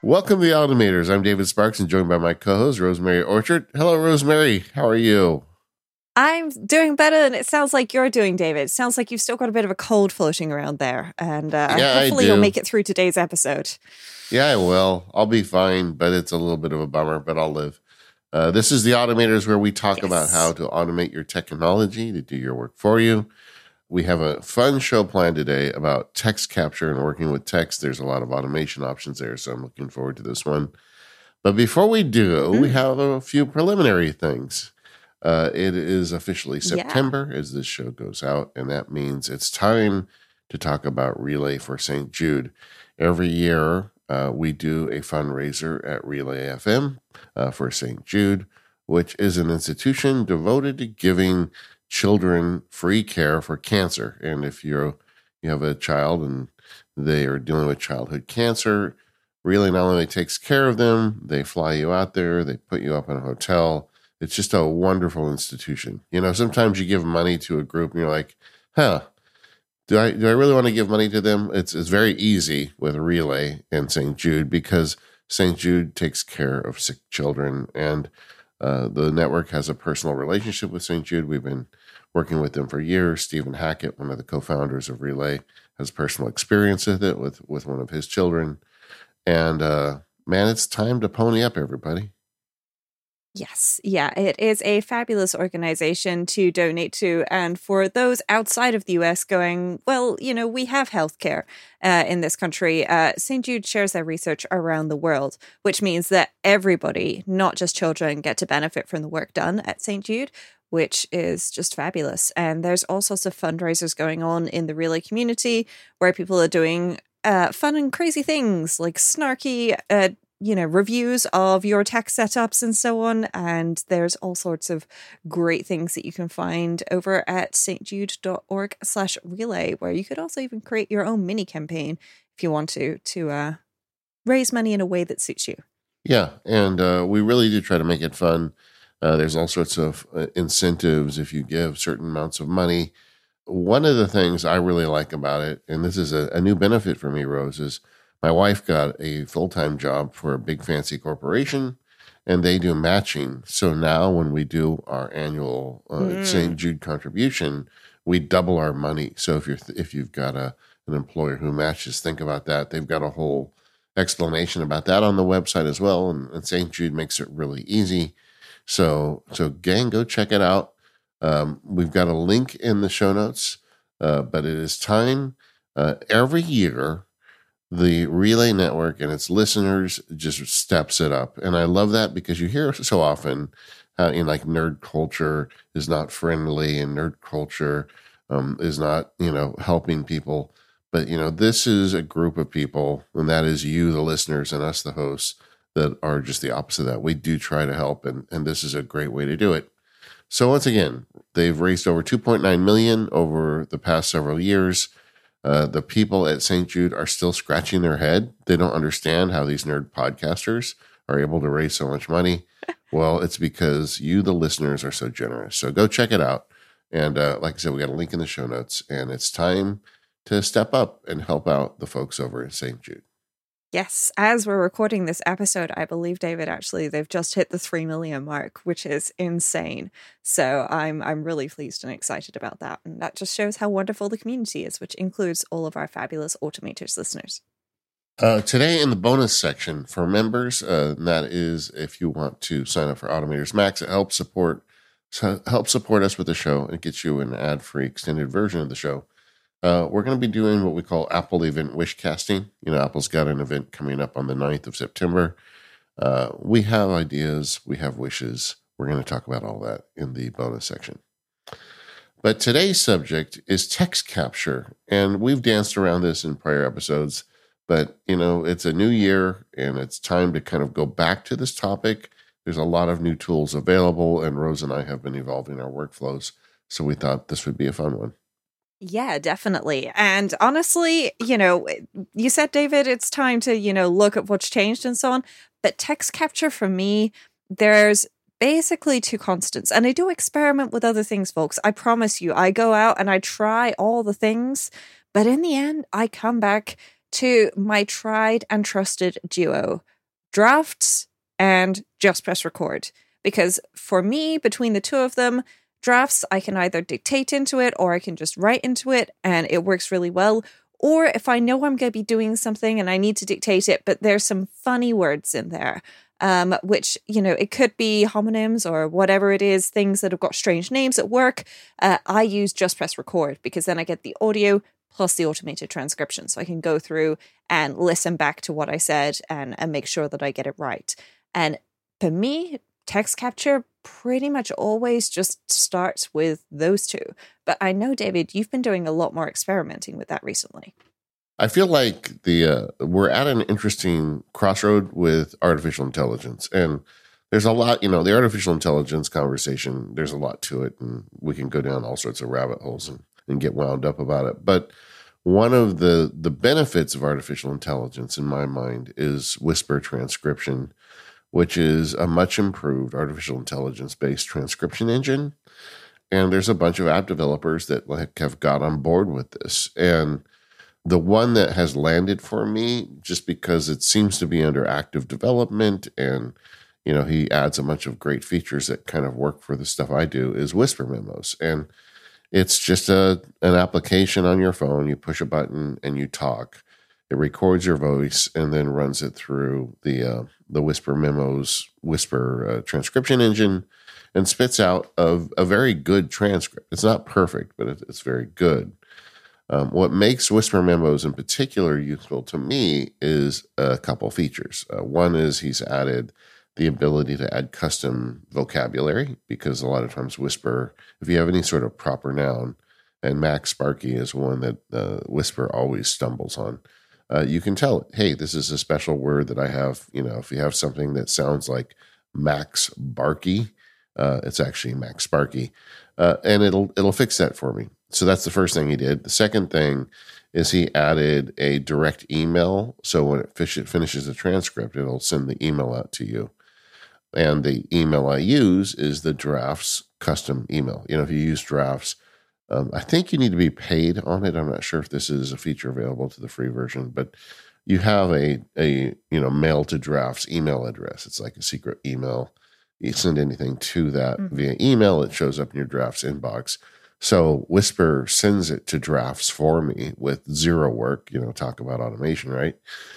Welcome to the Automators. I'm David Sparks and joined by my co-host, Rosemary Orchard. Hello, Rosemary. How are you? I'm doing better than it sounds like you're doing, David. It sounds like you've still got a bit of a cold floating around there. And hopefully you'll make it through today's episode. Yeah, I will. I'll be fine, but it's a little bit of a bummer, but I'll live. This is the Automators, where we talk about how to automate your technology to do your work for you. We have a fun show planned today about text capture and working with text. There's a lot of automation options there, so I'm looking forward to this one. But before we do, we have a few preliminary things. It is officially September as this show goes out, and that means it's time to talk about Relay for St. Jude. Every year, we do a fundraiser at Relay FM for St. Jude, which is an institution devoted to giving children free care for cancer. And if you have a child and they are dealing with childhood cancer, Relay not only takes care of them, they fly you out there, they put you up in a hotel. It's just a wonderful institution. You know, sometimes you give money to a group and you're like, do I really want to give money to them? It's very easy with Relay and St. Jude because St. Jude takes care of sick children, and the network has a personal relationship with St. Jude. We've been working with them for years. Stephen Hackett, one of the co-founders of Relay, has personal experience with it with one of his children. And man, it's time to pony up, everybody. Yes. Yeah, it is a fabulous organization to donate to. And for those outside of the US going, well, you know, we have healthcare in this country. St. Jude shares their research around the world, which means that everybody, not just children, get to benefit from the work done at St. Jude, which is just fabulous. And there's all sorts of fundraisers going on in the Relay community where people are doing fun and crazy things like snarky reviews of your tech setups and so on. And there's all sorts of great things that you can find over at stjude.org/relay, where you could also even create your own mini campaign if you want to raise money in a way that suits you. Yeah. And we really do try to make it fun. There's all sorts of incentives if you give certain amounts of money. One of the things I really like about it, and this is a new benefit for me, Rose, is my wife got a full-time job for a big fancy corporation, and they do matching. So now when we do our annual St. Jude contribution, we double our money. So if you've got an employer who matches, think about that. They've got a whole explanation about that on the website as well, and St. Jude makes it really easy. So gang, go check it out. We've got a link in the show notes, but it is time. Every year, the Relay Network and its listeners just steps it up. And I love that because you hear so often in like nerd culture is not friendly and nerd culture is not, helping people. But, this is a group of people, and that is you, the listeners, and us, the hosts, that are just the opposite of that. We do try to help, and this is a great way to do it. So once again, they've raised over $2.9 million over the past several years. The people at St. Jude are still scratching their head. They don't understand how these nerd podcasters are able to raise so much money. Well, it's because you, the listeners, are so generous. So go check it out. And like I said, we got a link in the show notes, and it's time to step up and help out the folks over at St. Jude. Yes, as we're recording this episode, I believe, David, actually, they've just hit the 3 million mark, which is insane. So I'm really pleased and excited about that. And that just shows how wonderful the community is, which includes all of our fabulous Automators listeners. Today in the bonus section for members, and that is if you want to sign up for Automators Max, it helps support us with the show. It gets you an ad-free extended version of the show. We're going to be doing what we call Apple event wish casting. Apple's got an event coming up on the 9th of September. We have ideas. We have wishes. We're going to talk about all that in the bonus section. But today's subject is text capture. And we've danced around this in prior episodes. But, it's a new year and it's time to kind of go back to this topic. There's a lot of new tools available, and Rose and I have been evolving our workflows. So we thought this would be a fun one. Yeah, definitely. And honestly, you said, David, it's time to, look at what's changed and so on. But text capture for me, there's basically two constants. And I do experiment with other things, folks. I promise you, I go out and I try all the things. But in the end, I come back to my tried and trusted duo, drafts and just press record. Because for me, between the two of them, drafts, I can either dictate into it or I can just write into it and it works really well. Or if I know I'm going to be doing something and I need to dictate it, but there's some funny words in there, which, it could be homonyms or whatever it is, things that have got strange names at work. I use just press record because then I get the audio plus the automated transcription. So I can go through and listen back to what I said and make sure that I get it right. And for me, text capture pretty much always just starts with those two. But I know, David, you've been doing a lot more experimenting with that recently. I feel like we're at an interesting crossroad with artificial intelligence. And there's a lot, the artificial intelligence conversation, there's a lot to it. And we can go down all sorts of rabbit holes and get wound up about it. But one of the benefits of artificial intelligence, in my mind, is Whisper transcription, which is a much improved artificial intelligence-based transcription engine. And there's a bunch of app developers that have got on board with this. And the one that has landed for me, just because it seems to be under active development and, he adds a bunch of great features that kind of work for the stuff I do, is Whisper Memos. And it's just an application on your phone. You push a button and you talk. It records your voice and then runs it through the Whisper Memos Whisper transcription engine and spits out a very good transcript. It's not perfect, but it's very good. What makes Whisper Memos in particular useful to me is a couple features. One is he's added the ability to add custom vocabulary, because a lot of times Whisper, if you have any sort of proper noun, and Max Sparky is one that Whisper always stumbles on, you can tell it, hey, this is a special word that I have. If you have something that sounds like Max Barky, it's actually Max Sparky, and it'll fix that for me. So that's the first thing he did. The second thing is he added a direct email. So when it finishes the transcript, it'll send the email out to you. And the email I use is the Drafts custom email. If you use Drafts, I think you need to be paid on it. I'm not sure if this is a feature available to the free version, but you have a mail to Drafts email address. It's like a secret email. You send anything to that via email, it shows up in your Drafts inbox. So Whisper sends it to Drafts for me with zero work, talk about automation, right?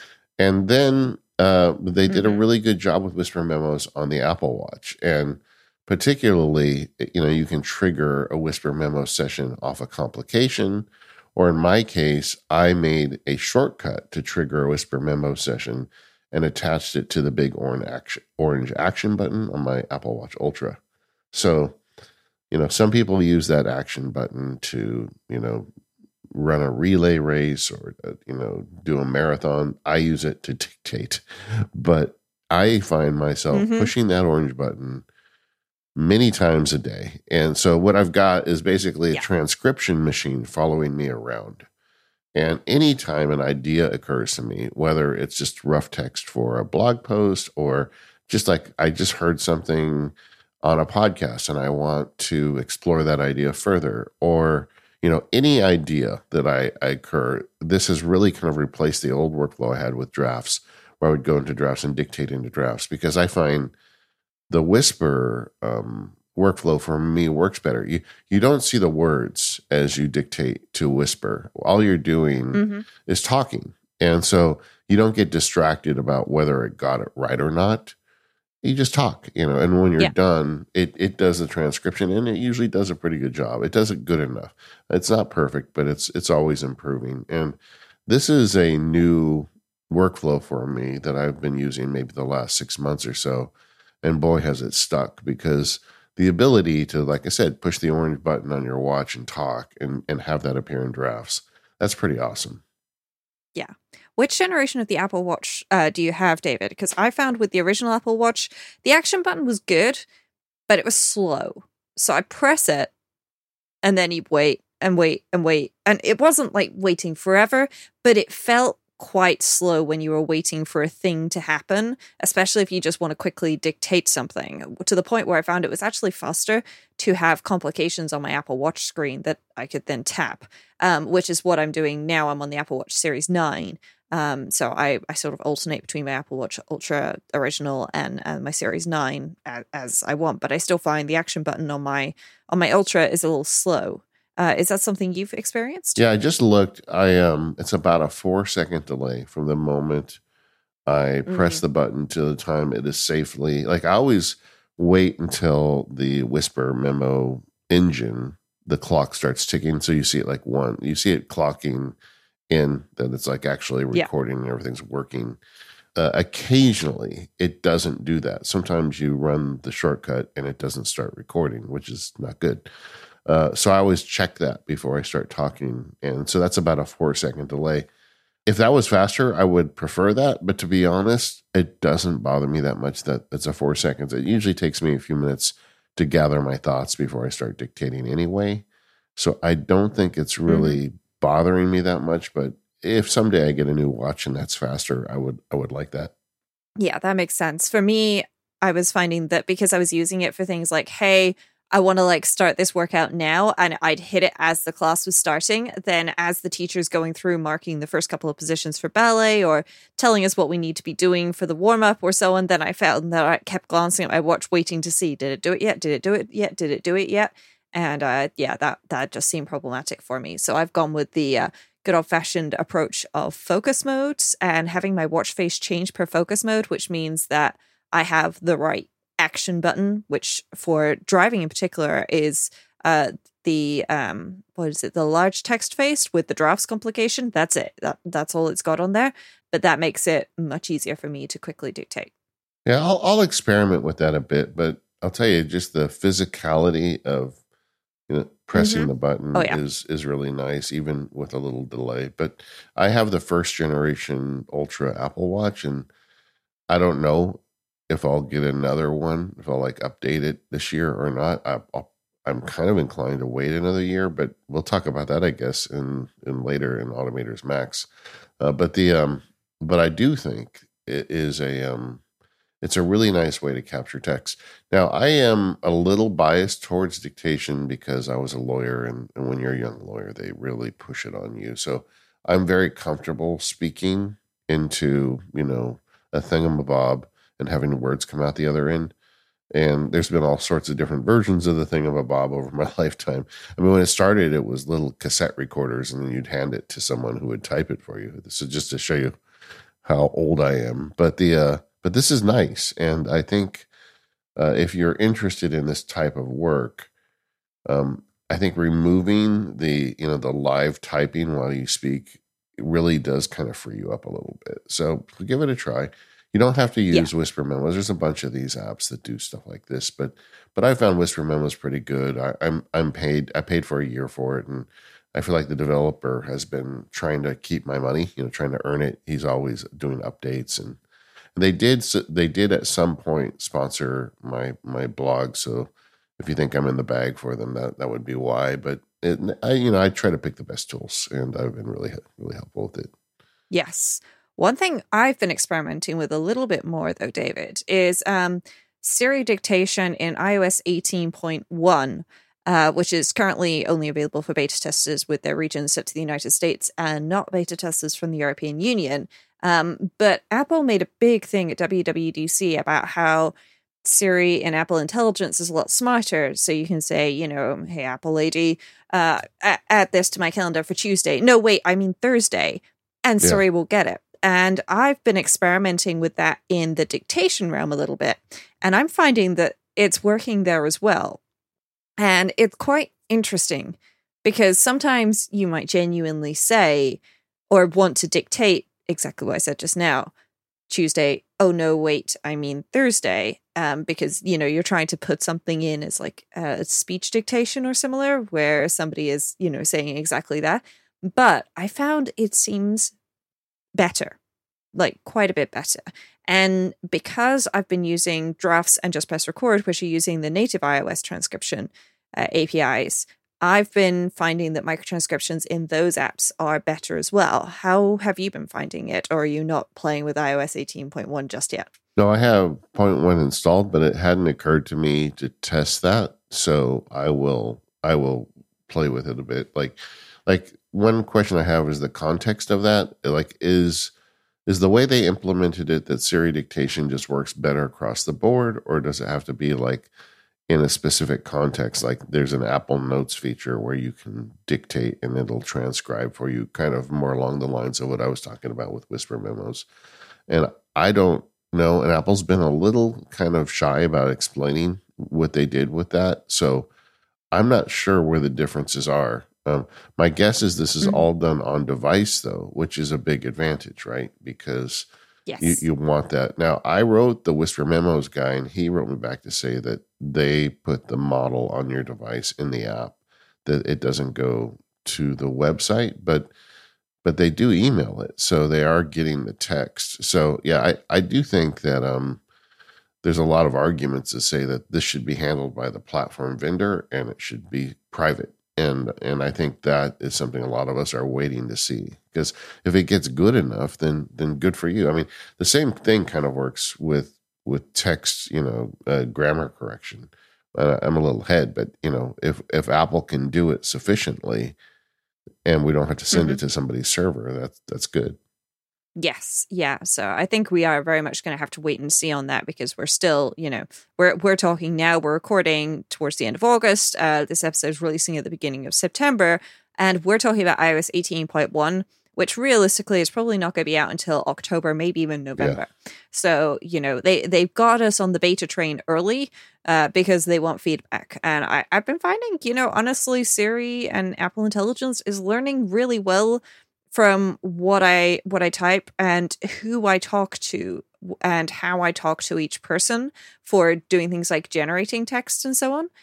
And then they did a really good job with Whisper Memos on the Apple Watch. And particularly, you can trigger a Whisper Memo session off a complication, or in my case, I made a shortcut to trigger a Whisper Memo session and attached it to the big orange action button on my Apple Watch Ultra. So, some people use that action button to, run a relay race or, do a marathon. I use it to dictate, but I find myself pushing that orange button many times a day. And so what I've got is basically a transcription machine following me around. And anytime an idea occurs to me, whether it's just rough text for a blog post or just like I just heard something on a podcast and I want to explore that idea further, or, any idea that I occur, this has really kind of replaced the old workflow I had with Drafts, where I would go into Drafts and dictate into Drafts, because I find the Whisper workflow for me works better. You don't see the words as you dictate to Whisper. All you're doing is talking. And so you don't get distracted about whether it got it right or not. You just talk, and when you're done, it does the transcription, and it usually does a pretty good job. It does it good enough. It's not perfect, but it's always improving. And this is a new workflow for me that I've been using maybe the last 6 months or so. And boy, has it stuck, because the ability to, like I said, push the orange button on your watch and talk and have that appear in Drafts, that's pretty awesome. Yeah. Which generation of the Apple Watch do you have, David? Because I found with the original Apple Watch, the action button was good, but it was slow. So I press it, and then you wait and wait and wait. And it wasn't like waiting forever, but it felt quite slow when you were waiting for a thing to happen, especially if you just want to quickly dictate something, to the point where I found it was actually faster to have complications on my Apple Watch screen that I could then tap, which is what I'm doing now. I'm on the Apple Watch Series 9. So I sort of alternate between my Apple Watch Ultra Original and my Series 9 as I want, but I still find the action button on my Ultra is a little slow. Is that something you've experienced? Yeah, I just looked. It's about a 4 second delay from the moment I press the button to the time it is safely. Like I always wait until the Whisper Memo engine, the clock starts ticking. So you see it like you see it clocking in that it's like actually recording and everything's working. Occasionally it doesn't do that. Sometimes you run the shortcut and it doesn't start recording, which is not good. So I always check that before I start talking. And so that's about a 4 second delay. If that was faster, I would prefer that. But to be honest, it doesn't bother me that much that it's a 4 seconds. It usually takes me a few minutes to gather my thoughts before I start dictating anyway. So I don't think it's really bothering me that much. But if someday I get a new watch and that's faster, I would like that. Yeah, that makes sense. For me, I was finding that because I was using it for things like, hey, I want to like start this workout now, and I'd hit it as the class was starting. Then as the teacher's going through marking the first couple of positions for ballet or telling us what we need to be doing for the warm up or so on, then I found that I kept glancing at my watch, waiting to see, did it do it yet? Did it do it yet? Did it do it yet? And that just seemed problematic for me. So I've gone with the good old fashioned approach of focus modes and having my watch face change per focus mode, which means that I have the right action button, which for driving in particular is the large text face with the drafts complication. That's it. That's all it's got on there. But that makes it much easier for me to quickly dictate. Yeah, I'll experiment with that a bit, but I'll tell you, just the physicality of pressing the button is really nice, even with a little delay. But I have the first generation Ultra Apple Watch, and I don't know if I'll get another one, if I'll like update it this year or not. I'm kind of inclined to wait another year, but we'll talk about that, I guess, in later in Automators Max. But I do think it is it's a really nice way to capture text. Now, I am a little biased towards dictation because I was a lawyer, and when you're a young lawyer, they really push it on you. So I'm very comfortable speaking into, a thingamabob and having the words come out the other end. And there's been all sorts of different versions of the thingamabob over my lifetime. I mean, when it started, it was little cassette recorders, and then you'd hand it to someone who would type it for you. This is just to show you how old I am. But this is nice. And I think if you're interested in this type of work, I think removing the live typing while you speak really does kind of free you up a little bit. So give it a try. You don't have to use Whisper Memos. There's a bunch of these apps that do stuff like this, but I found Whisper Memos pretty good. I paid for a year for it, and I feel like the developer has been trying to keep my money, trying to earn it. He's always doing updates, and they did at some point sponsor my blog. So if you think I'm in the bag for them, that would be why. But I try to pick the best tools, and I've been really really helpful with it. Yes. One thing I've been experimenting with a little bit more, though, David, is Siri dictation in iOS 18.1, which is currently only available for beta testers with their regions set to the United States and not beta testers from the European Union. But Apple made a big thing at WWDC about how Siri and Apple Intelligence is a lot smarter. So you can say, hey, Apple lady, add this to my calendar for Tuesday. No, wait, I mean Thursday. And Siri will get it. And I've been experimenting with that in the dictation realm a little bit. And I'm finding that it's working there as well. And it's quite interesting because sometimes you might genuinely say or want to dictate exactly what I said just now. Tuesday, oh no, wait, I mean Thursday. Because, you're trying to put something in as like a speech dictation or similar where somebody is, saying exactly that. But I found it seems better, like quite a bit better. And because I've been using Drafts and Just Press Record, which are using the native iOS transcription APIs, I've been finding that microtranscriptions in those apps are better as well. How have you been finding it? Or are you not playing with iOS 18.1 just yet? No, I have 0.1 installed, but it hadn't occurred to me to test that. So I will play with it a bit. Like one question I have is the context of that. Like, is Is the way they implemented it that Siri dictation just works better across the board, or does it have to be like in a specific context? Like there's an Apple Notes feature where you can dictate and it'll transcribe for you, kind of more along the lines of what I was talking about with Whisper Memos. And I don't know, and Apple's been a little kind of shy about explaining what they did with that. So I'm not sure where the differences are. My guess is this is all done on device, though, which is a big advantage, right? Because you want that. Now, I wrote the Whisper Memos guy, and he wrote me back to say that they put the model on your device in the app, that it doesn't go to the website, but they do email it. So they are getting the text. So, yeah, I do think that there's a lot of arguments to say that this should be handled by the platform vendor and it should be private. And I think that is something a lot of us are waiting to see, because if it gets good enough, then good for you. I mean, the same thing kind of works with text, grammar correction. I'm a little ahead, but if Apple can do it sufficiently and we don't have to send it to somebody's server, that's good. Yes. Yeah. So I think we are very much going to have to wait and see on that, because we're still, we're talking now, we're recording towards the end of August. This episode is releasing at the beginning of September, and we're talking about iOS 18.1, which realistically is probably not going to be out until October, maybe even November. Yeah. So, they've got us on the beta train early because they want feedback. And I've been finding, honestly, Siri and Apple Intelligence is learning really well from what I type and who I talk to and how I talk to each person for doing things like generating text and so on.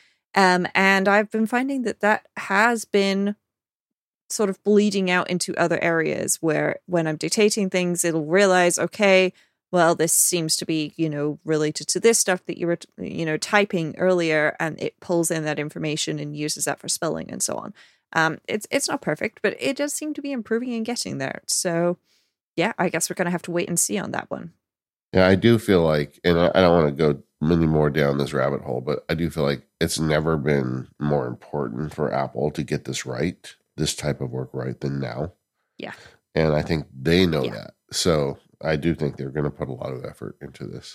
And I've been finding that has been sort of bleeding out into other areas where when I'm dictating things, it'll realize, okay, well, this seems to be, related to this stuff that you were, typing earlier, and it pulls in that information and uses that for spelling and so on. It's not perfect, but it does seem to be improving and getting there. So, yeah, I guess we're going to have to wait and see on that one. Yeah, I do feel like, and I don't want to go many more down this rabbit hole, but I do feel like it's never been more important for Apple to get this right, this type of work right, than now. Yeah. And I think they know that. So I do think they're going to put a lot of effort into this.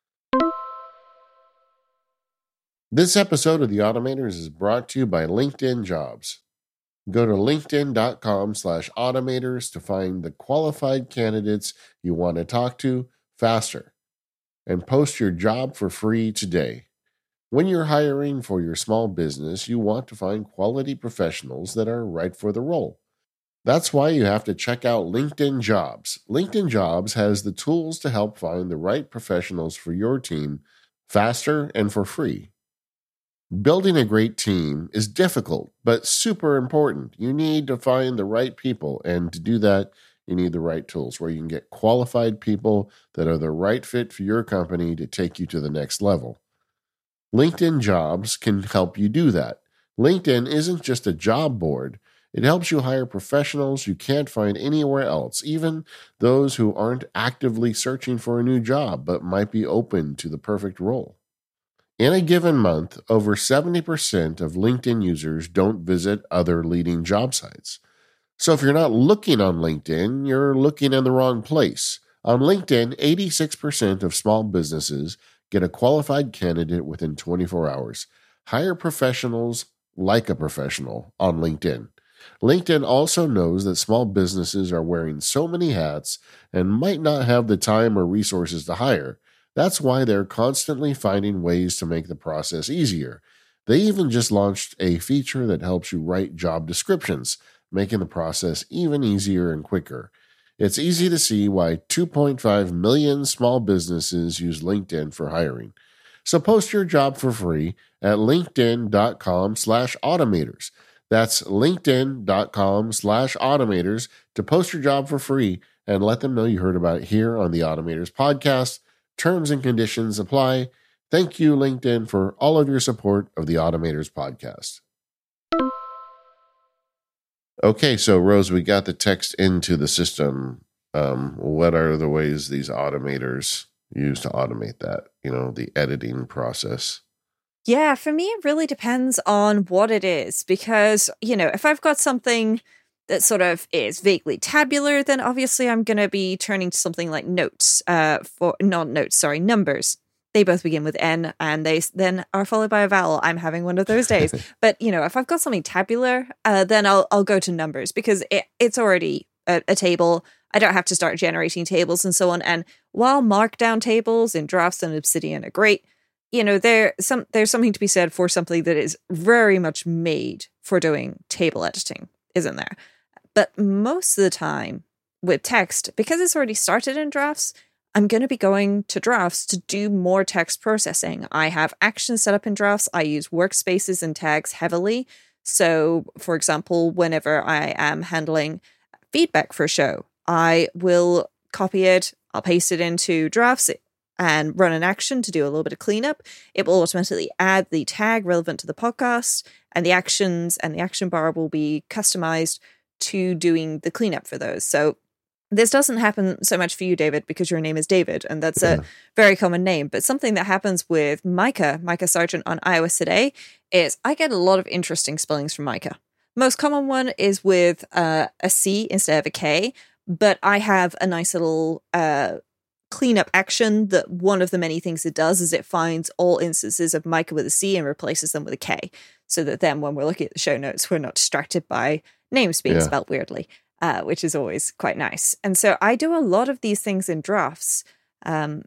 This episode of The Automators is brought to you by LinkedIn Jobs. Go to linkedin.com/automators to find the qualified candidates you want to talk to faster, and post your job for free today. When you're hiring for your small business, you want to find quality professionals that are right for the role. That's why you have to check out LinkedIn Jobs. LinkedIn Jobs has the tools to help find the right professionals for your team faster and for free. Building a great team is difficult, but super important. You need to find the right people, and to do that, you need the right tools where you can get qualified people that are the right fit for your company to take you to the next level. LinkedIn Jobs can help you do that. LinkedIn isn't just a job board. It helps you hire professionals you can't find anywhere else, even those who aren't actively searching for a new job but might be open to the perfect role. In a given month, over 70% of LinkedIn users don't visit other leading job sites. So if you're not looking on LinkedIn, you're looking in the wrong place. On LinkedIn, 86% of small businesses get a qualified candidate within 24 hours. Hire professionals like a professional on LinkedIn. LinkedIn also knows that small businesses are wearing so many hats and might not have the time or resources to hire. That's why they're constantly finding ways to make the process easier. They even just launched a feature that helps you write job descriptions, making the process even easier and quicker. It's easy to see why 2.5 million small businesses use LinkedIn for hiring. So post your job for free at linkedin.com/automators. That's linkedin.com/automators to post your job for free and let them know you heard about it here on the Automators podcast. Terms and conditions apply. Thank you, LinkedIn, for all of your support of the Automators podcast. Okay, so Rose, we got the text into the system. What are the ways these automators use to automate that, the editing process? Yeah, for me, it really depends on what it is, because, if I've got something that sort of is vaguely tabular, then obviously I'm going to be turning to something like notes, numbers. They both begin with N and they then are followed by a vowel. I'm having one of those days. But, if I've got something tabular, then I'll go to numbers because it's already a table. I don't have to start generating tables and so on. And while markdown tables in Drafts and Obsidian are great, there's something to be said for something that is very much made for doing table editing, isn't there? But most of the time with text, because it's already started in Drafts, I'm going to be going to Drafts to do more text processing. I have actions set up in Drafts. I use workspaces and tags heavily. So, for example, whenever I am handling feedback for a show, I will copy it, I'll paste it into Drafts and run an action to do a little bit of cleanup. It will automatically add the tag relevant to the podcast, and the actions and the action bar will be customized to doing the cleanup for those. So this doesn't happen so much for you, David, because your name is David, and that's a very common name. But something that happens with Micah Sargent on iOS today is I get a lot of interesting spellings from Micah. Most common one is with a C instead of a K, but I have a nice little cleanup action that one of the many things it does is it finds all instances of Micah with a C and replaces them with a K, so that then when we're looking at the show notes, we're not distracted by names being spelled weirdly, which is always quite nice. And so I do a lot of these things in Drafts, and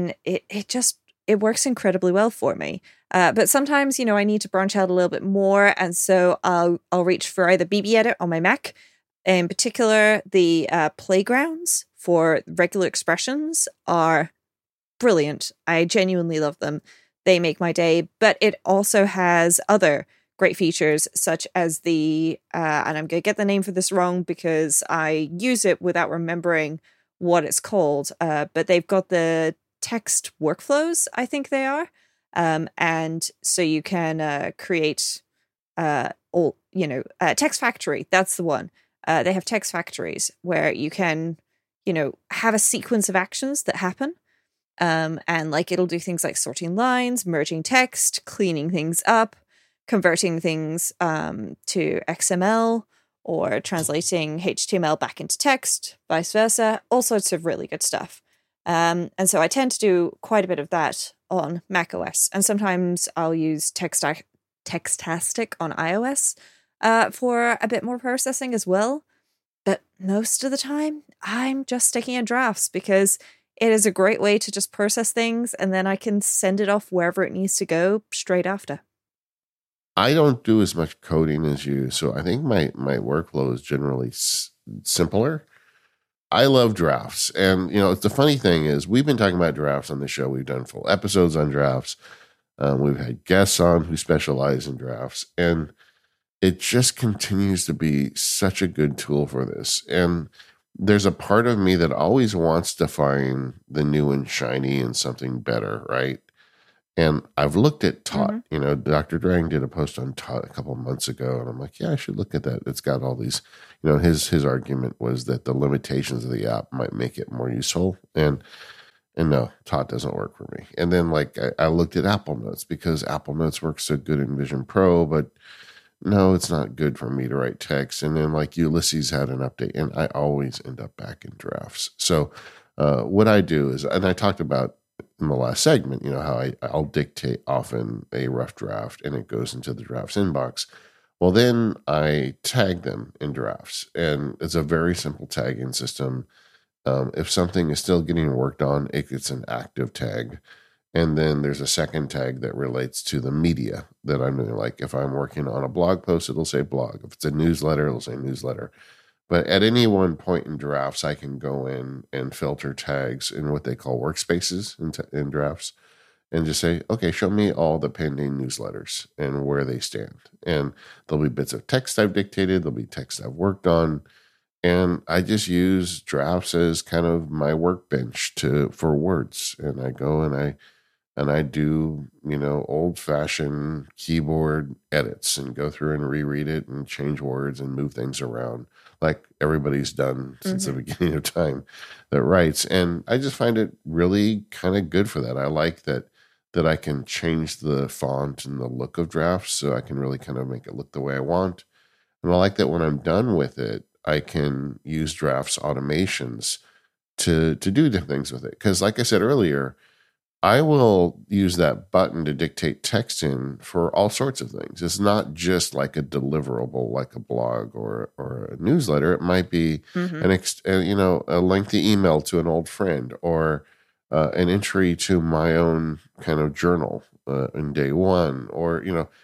it works incredibly well for me. But sometimes, I need to branch out a little bit more, and so I'll reach for either BBEdit on my Mac. In particular, the playgrounds for regular expressions are brilliant. I genuinely love them. They make my day, but it also has other great features such as the, and I'm going to get the name for this wrong because I use it without remembering what it's called, but they've got the text workflows, I think they are. And so you can create, Text Factory, that's the one. They have text factories where you can, have a sequence of actions that happen. And it'll do things like sorting lines, merging text, cleaning things up, converting things to XML, or translating HTML back into text, vice versa, all sorts of really good stuff. And so I tend to do quite a bit of that on macOS. And sometimes I'll use Textastic on iOS for a bit more processing as well. But most of the time, I'm just sticking in Drafts because it is a great way to just process things, and then I can send it off wherever it needs to go straight after. I don't do as much coding as you, so I think my workflow is generally simpler. I love Drafts. And, the funny thing is we've been talking about Drafts on the show. We've done full episodes on Drafts. We've had guests on who specialize in Drafts. And it just continues to be such a good tool for this. And there's a part of me that always wants to find the new and shiny and something better, right? And I've looked at Tot. Dr. Drang did a post on Tot a couple of months ago, and I'm like, yeah, I should look at that. It's got all these, his argument was that the limitations of the app might make it more useful. And no, Tot doesn't work for me. And then I looked at Apple Notes because Apple Notes works so good in Vision Pro, but no, it's not good for me to write text. And then Ulysses had an update, and I always end up back in Drafts. So what I do is, and I talked about in the last segment, how I'll dictate often a rough draft and it goes into the Drafts inbox. Well, then I tag them in Drafts, and it's a very simple tagging system. If something is still getting worked on, it gets an active tag. And then there's a second tag that relates to the media that I'm doing. Like if I'm working on a blog post, it'll say blog. If it's a newsletter, it'll say newsletter. But at any one point in Drafts, I can go in and filter tags in what they call workspaces in Drafts and just say, okay, show me all the pending newsletters and where they stand. And there'll be bits of text I've dictated. There'll be text I've worked on. And I just use Drafts as kind of my workbench for words. And I go and I do, old-fashioned keyboard edits and go through and reread it and change words and move things around like everybody's done since the beginning of time that writes. And I just find it really kind of good for that. I like that I can change the font and the look of Drafts so I can really kind of make it look the way I want. And I like that when I'm done with it, I can use Drafts automations to do the things with it. Because like I said earlier, I will use that button to dictate text in for all sorts of things. It's not just like a deliverable, like a blog or a newsletter. It might be a lengthy email to an old friend, or an entry to my own kind of journal in day one, or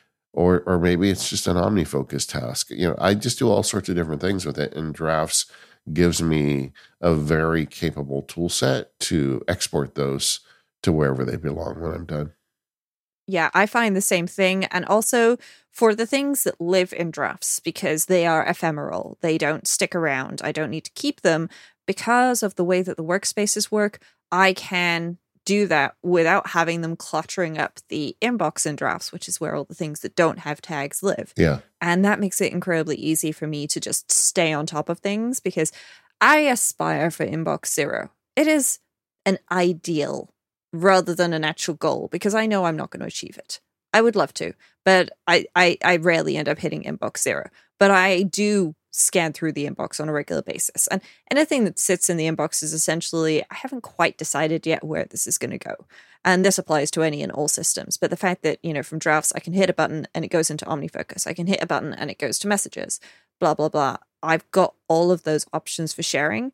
or maybe it's just an OmniFocus task. I just do all sorts of different things with it, and Drafts gives me a very capable tool set to export those to wherever they belong when I'm done. Yeah, I find the same thing. And also for the things that live in drafts, because they are ephemeral, they don't stick around, I don't need to keep them because of the way that the workspaces work. I can do that without having them cluttering up the inbox in drafts, which is where all the things that don't have tags live. Yeah. And that makes it incredibly easy for me to just stay on top of things, because I aspire for inbox zero. It is an ideal rather than an actual goal, because I know I'm not going to achieve it. I would love to, but I rarely end up hitting inbox zero. But I do scan through the inbox on a regular basis. And anything that sits in the inbox is essentially, I haven't quite decided yet where this is going to go. And this applies to any and all systems. But the fact that, from Drafts, I can hit a button and it goes into OmniFocus. I can hit a button and it goes to Messages, blah, blah, blah. I've got all of those options for sharing.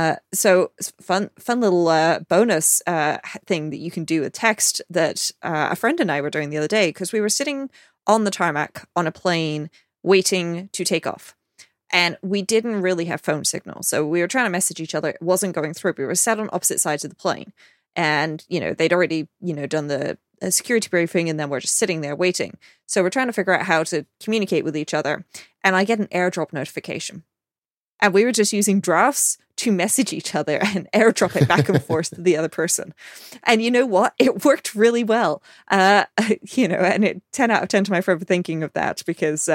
So fun little bonus thing that you can do with text that a friend and I were doing the other day, because we were sitting on the tarmac on a plane waiting to take off. And we didn't really have phone signal. So we were trying to message each other. It wasn't going through. We were sat on opposite sides of the plane. And, they'd already, done the security briefing, and then we're just sitting there waiting. So we're trying to figure out how to communicate with each other. And I get an AirDrop notification. And we were just using Drafts to message each other and airdrop it back and forth to the other person. And you know what? It worked really well. And it 10 out of 10 to my friend for thinking of that, because,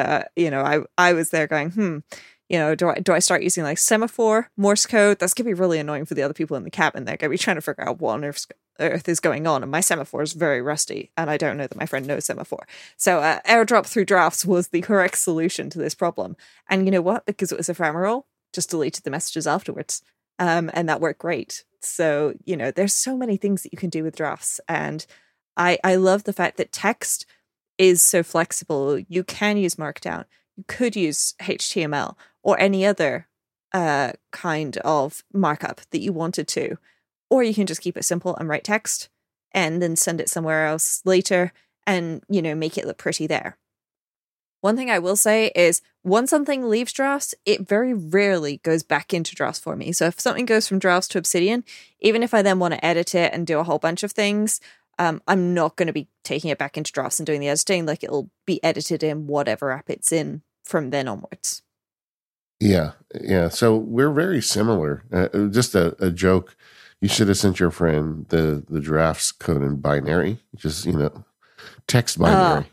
I was there going, do I start using like semaphore, Morse code? That's going to be really annoying for the other people in the cabin. They're going to be trying to figure out what on earth is going on. And my semaphore is very rusty, and I don't know that my friend knows semaphore. So airdrop through Drafts was the correct solution to this problem. And you know what? Because it was ephemeral, just deleted the messages afterwards. And that worked great. So, there's so many things that you can do with Drafts. And I love the fact that text is so flexible. You can use Markdown. You could use HTML or any other kind of markup that you wanted to. Or you can just keep it simple and write text and then send it somewhere else later and, make it look pretty there. One thing I will say is, once something leaves Drafts, it very rarely goes back into Drafts for me. So if something goes from Drafts to Obsidian, even if I then want to edit it and do a whole bunch of things, I'm not going to be taking it back into Drafts and doing the editing. Like, it'll be edited in whatever app it's in from then onwards. Yeah. So we're very similar. Just a joke. You should have sent your friend the Drafts code in binary. Just, text binary.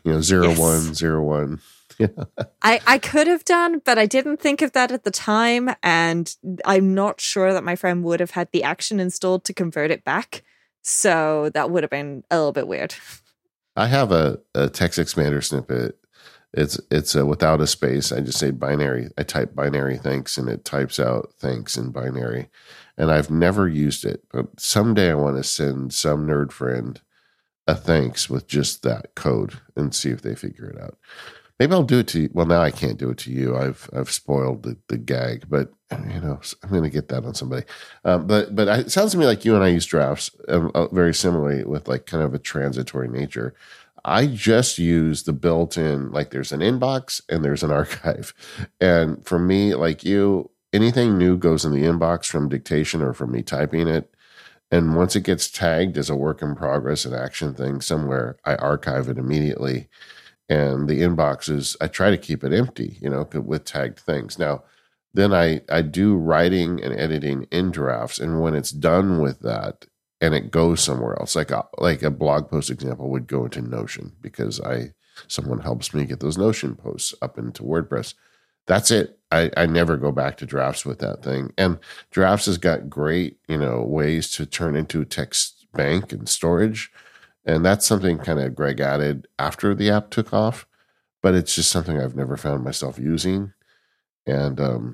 0101. Yeah. I could have done, but I didn't think of that at the time, and I'm not sure that my friend would have had the action installed to convert it back. So that would have been a little bit weird. I have a text expander snippet. It's without a space. I just say binary. I type binary thanks, and it types out thanks in binary. And I've never used it, but someday I want to send some nerd friend a thanks with just that code and see if they figure it out. Maybe I'll do it to you. Well, now I can't do it to you. I've spoiled the gag, but I'm going to get that on somebody. But it sounds to me like you and I use Drafts very similarly, with like kind of a transitory nature. I just use the built-in, like there's an inbox and there's an archive. And for me, like you, anything new goes in the inbox from dictation or from me typing it. And once it gets tagged as a work in progress, an action thing somewhere, I archive it immediately. And the inbox is, I try to keep it empty, with tagged things. Now, then I do writing and editing in Drafts. And when it's done with that and it goes somewhere else, like a blog post example would go into Notion, because someone helps me get those Notion posts up into WordPress. That's it. I never go back to Drafts with that thing. And Drafts has got great, ways to turn into text bank and storage. And that's something kind of Greg added after the app took off, but it's just something I've never found myself using. And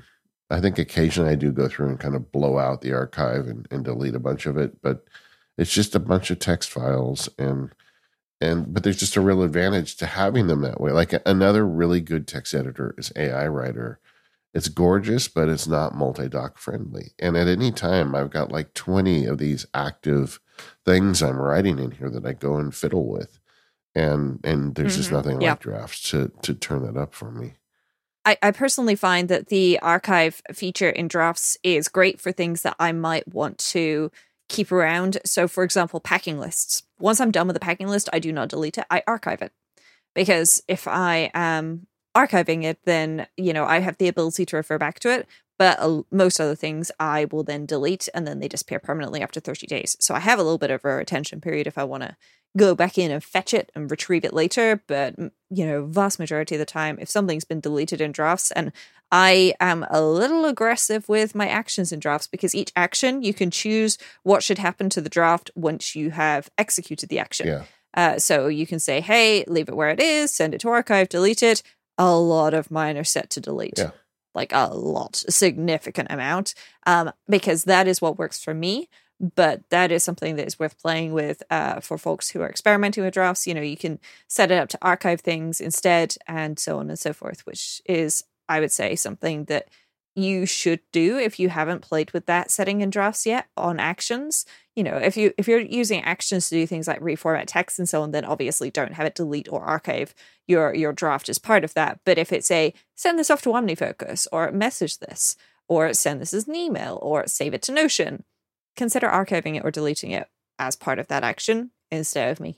I think occasionally I do go through and kind of blow out the archive and delete a bunch of it, but it's just a bunch of text files but there's just a real advantage to having them that way. Like another really good text editor is AI Writer. It's gorgeous, but it's not multi-doc friendly. And at any time, I've got like 20 of these active things I'm writing in here that I go and fiddle with. And there's just nothing like drafts to turn that up for me. I personally find that the archive feature in drafts is great for things that I might want to keep around. So, for example, packing lists. Once I'm done with the packing list, I do not delete it. I archive it. Because if I am archiving it, then, I have the ability to refer back to it. But most other things I will then delete, and then they disappear permanently after 30 days. So I have a little bit of a retention period if I want to go back in and fetch it and retrieve it later. But, vast majority of the time, if something's been deleted in drafts, and I am a little aggressive with my actions in drafts, because each action, you can choose what should happen to the draft once you have executed the action. Yeah. So you can say, hey, leave it where it is, send it to archive, delete it. A lot of mine are set to delete. Yeah. Like a significant amount, because that is what works for me. But that is something that is worth playing with for folks who are experimenting with drafts. You can set it up to archive things instead, and so on and so forth, which is, I would say, something that you should do if you haven't played with that setting in drafts yet on actions. If you're using actions to do things like reformat text and so on, then obviously don't have it delete or archive your draft as part of that. But if it's send this off to OmniFocus, or message this, or send this as an email, or save it to Notion, consider archiving it or deleting it as part of that action instead of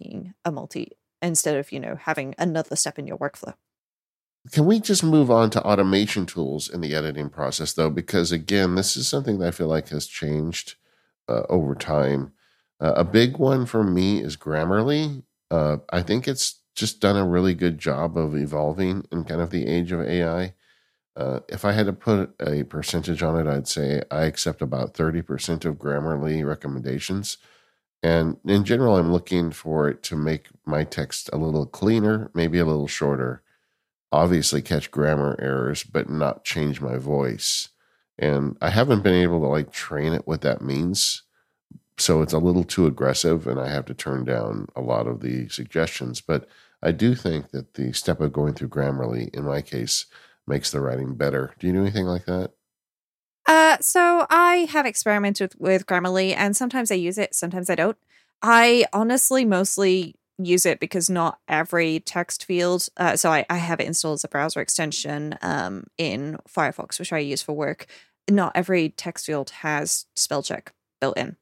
having another step in your workflow. Can we just move on to automation tools in the editing process, though? Because, again, this is something that I feel like has changed over time. A big one for me is Grammarly. I think it's just done a really good job of evolving in kind of the age of AI. If I had to put a percentage on it, I'd say I accept about 30% of Grammarly recommendations. And in general, I'm looking for it to make my text a little cleaner, maybe a little shorter. Obviously catch grammar errors, but not change my voice. And I haven't been able to train it what that means. So it's a little too aggressive, and I have to turn down a lot of the suggestions. But I do think that the step of going through Grammarly, in my case, makes the writing better. Do you do anything like that? So I have experimented with Grammarly, and sometimes I use it, sometimes I don't. I honestly mostly use it because not every text field, so I have it installed as a browser extension in Firefox, which I use for work. Not every text field has spell check built in,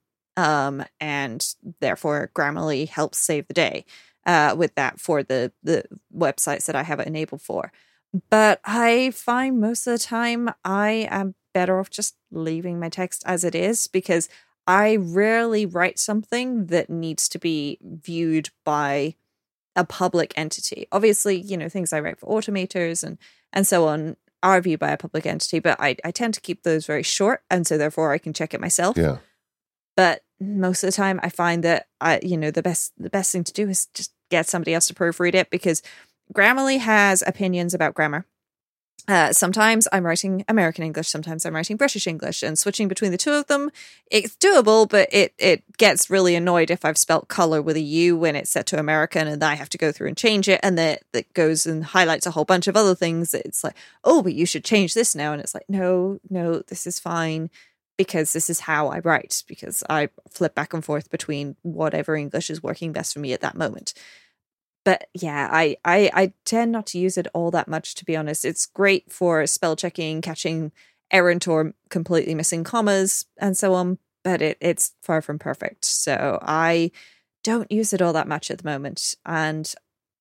and therefore Grammarly helps save the day with that for the websites that I have it enabled for. But I find most of the time I am better off just leaving my text as it is, because I rarely write something that needs to be viewed by a public entity. Obviously, things I write for automators and so on are viewed by a public entity, but I tend to keep those very short, and so therefore I can check it myself. Yeah. But most of the time I find that the best thing to do is just get somebody else to proofread it, because Grammarly has opinions about grammar. Sometimes I'm writing American English, sometimes I'm writing British English, and switching between the two of them, it's doable, but it gets really annoyed if I've spelt color with a U when it's set to American, and then I have to go through and change it, and that goes and highlights a whole bunch of other things. It's like, oh, but you should change this now, and it's like, no, this is fine, because this is how I write, because I flip back and forth between whatever English is working best for me at that moment. But yeah, I tend not to use it all that much, to be honest. It's great for spell checking, catching errant or completely missing commas, and so on, but it's far from perfect. So I don't use it all that much at the moment. And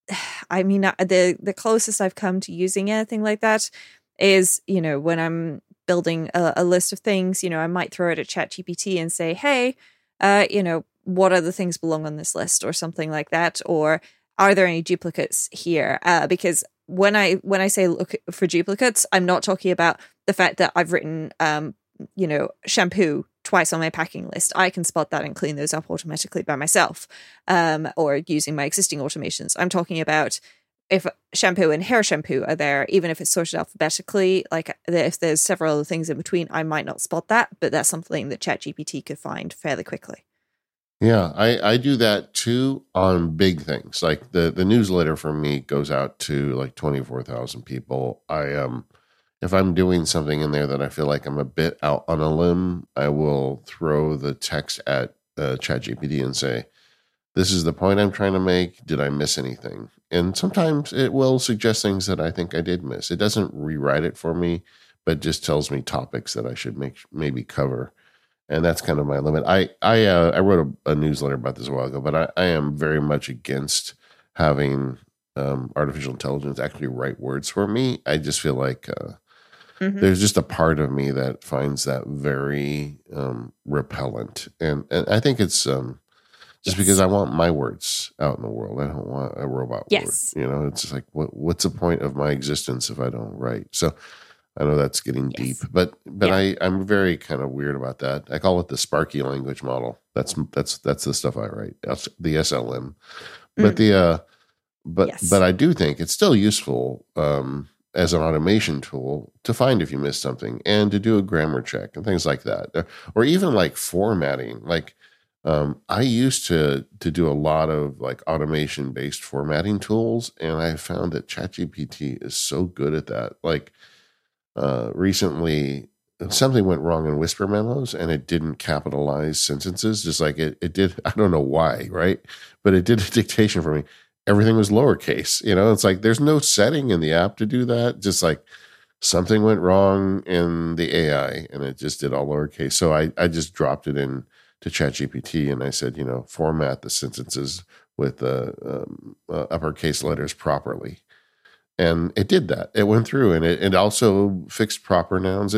I mean, the closest I've come to using anything like that is, when I'm building a list of things, I might throw it at ChatGPT and say, hey, what other things belong on this list, or something like that, or are there any duplicates here? Because when I say look for duplicates, I'm not talking about the fact that I've written, shampoo twice on my packing list. I can spot that and clean those up automatically by myself, or using my existing automations. I'm talking about if shampoo and hair shampoo are there, even if it's sorted alphabetically, like if there's several other things in between, I might not spot that, but that's something that ChatGPT could find fairly quickly. Yeah, I do that too on big things. Like the newsletter for me goes out to like 24,000 people. If I'm doing something in there that I feel like I'm a bit out on a limb, I will throw the text at ChatGPT and say, "This is the point I'm trying to make. Did I miss anything?" And sometimes it will suggest things that I think I did miss. It doesn't rewrite it for me, but just tells me topics that I should maybe cover, and that's kind of my limit. I wrote a newsletter about this a while ago, but I am very much against having artificial intelligence actually write words for me. I just feel like Mm-hmm. there's just a part of me that finds that very repellent, and I think it's just because Yes. I want my words out in the world. I don't want a robot word. Yes. It's just like what's the point of my existence if I don't write? So I know that's getting deep, Yes. but Yeah. I'm very kind of weird about that. I call it the Sparky language model. That's the stuff I write. That's the SLM. But Mm. the but Yes. I do think it's still useful as an automation tool to find if you missed something and to do a grammar check and things like that, or even like formatting. Like I used to do a lot of like automation based formatting tools, and I found that ChatGPT is so good at that. Like recently something went wrong in whisper memos and it didn't capitalize sentences, just like it did. I don't know why, right? But it did a dictation for me. Everything was lowercase. It's like there's no setting in the app to do that. Just like something went wrong in the AI and it just did all lowercase. So I just dropped it in to ChatGPT and I said, format the sentences with the uppercase letters properly, and it did that. It went through and it also fixed proper nouns.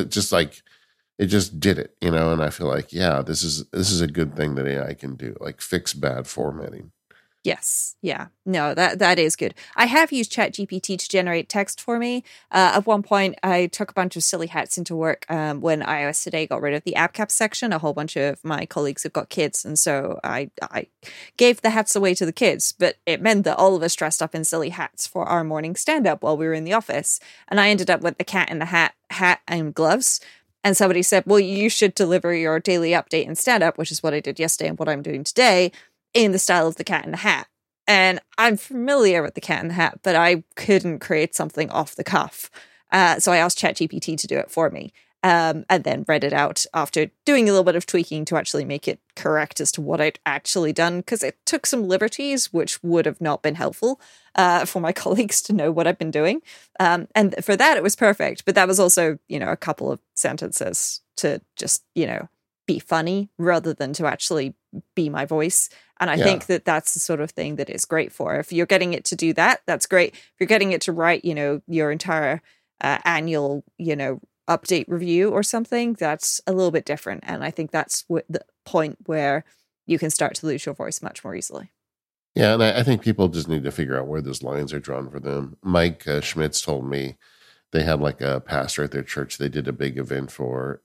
It just did it, and I feel like, yeah, this is a good thing that AI can do, like fix bad formatting. Yes. Yeah. No, that is good. I have used ChatGPT to generate text for me. At one point, I took a bunch of silly hats into work when iOS Today got rid of the app cap section. A whole bunch of my colleagues have got kids, and so I gave the hats away to the kids. But it meant that all of us dressed up in silly hats for our morning stand up while we were in the office, and I ended up with the cat in the hat and gloves. And somebody said, "Well, you should deliver your daily update in stand up," which is what I did yesterday and what I'm doing today, in the style of the cat in the hat. And I'm familiar with the cat in the hat, but I couldn't create something off the cuff. So I asked ChatGPT to do it for me, and then read it out after doing a little bit of tweaking to actually make it correct as to what I'd actually done, because it took some liberties, which would have not been helpful for my colleagues to know what I've been doing. And for that, it was perfect. But that was also, a couple of sentences to just, be funny rather than to actually be my voice. And I Yeah. think that that's the sort of thing that it's great for. If you're getting it to do that, that's great. If you're getting it to write, your entire annual, update review or something, that's a little bit different. And I think that's the point where you can start to lose your voice much more easily. Yeah, and I think people just need to figure out where those lines are drawn for them. Mike Schmitz told me they had like a pastor at their church they did a big event for,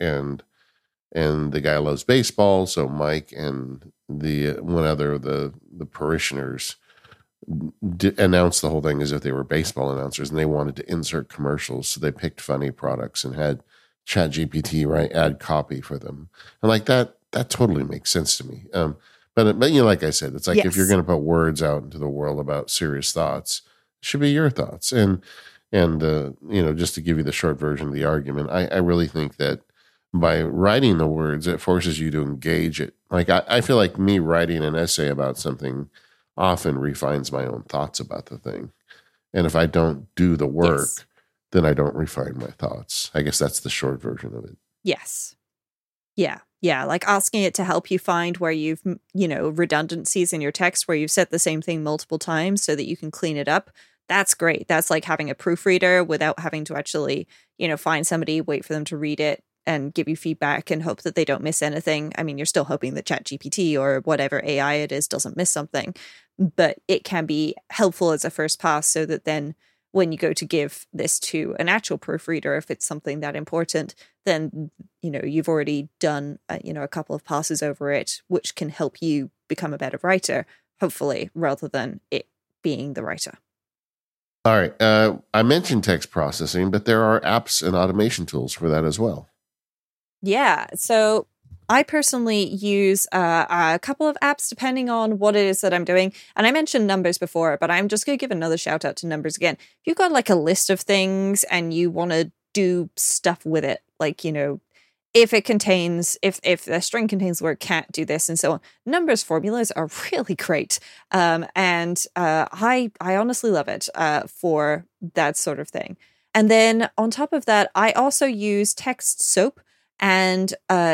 and the guy loves baseball, so Mike and the one other of the parishioners announced the whole thing as if they were baseball announcers, and they wanted to insert commercials, so they picked funny products and had ChatGPT write ad copy for them, and like that totally makes sense to me. But like I said, it's like if you're Yes. going to put words out into the world about serious thoughts, it should be your thoughts, and just to give you the short version of the argument, I really think that by writing the words, it forces you to engage it. Like I feel like me writing an essay about something often refines my own thoughts about the thing. And if I don't do the Yes. work, then I don't refine my thoughts. I guess that's the short version of it. Yes. Yeah. Yeah. Like asking it to help you find where you've, redundancies in your text, where you've said the same thing multiple times so that you can clean it up. That's great. That's like having a proofreader without having to actually, find somebody, wait for them to read it and give you feedback and hope that they don't miss anything. I mean, you're still hoping that ChatGPT or whatever AI it is doesn't miss something, but it can be helpful as a first pass so that then when you go to give this to an actual proofreader, if it's something that important, then you've already done a couple of passes over it, which can help you become a better writer, hopefully, rather than it being the writer. All right. I mentioned text processing, but there are apps and automation tools for that as well. Yeah. So I personally use a couple of apps depending on what it is that I'm doing. And I mentioned Numbers before, but I'm just going to give another shout out to Numbers again. If you've got like a list of things and you want to do stuff with it, like, if the string contains the word cat, do this and so on. Numbers formulas are really great. And I honestly love it for that sort of thing. And then on top of that, I also use Text Soap and